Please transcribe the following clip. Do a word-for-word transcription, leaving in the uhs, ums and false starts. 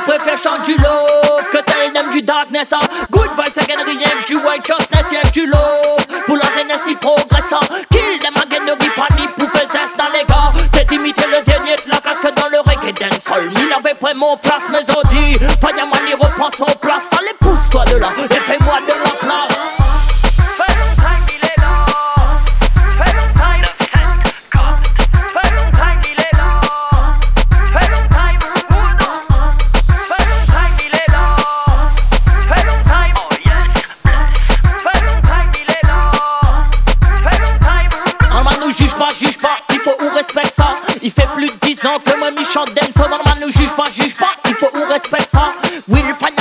préfère chanter du love que tel n'aime du darkness. Hein. Good vibes again, rien du righteousness, y'a du love pour la Hennessy progressant. Kill them again, ne ris pas ni pouffer zest dans les gars. T'es imité le dernier de la casque dans le reggae dancehall. Il avait pris mon place, mais on dit Fireman il reprend son place. Allez pousse-toi de là et fais-moi de la place. Juge pas, il faut ou respecte ça. Il fait plus de dix ans que moi mi chante dance. So normal nous juge pas, juge pas, il faut ou respecte ça. Will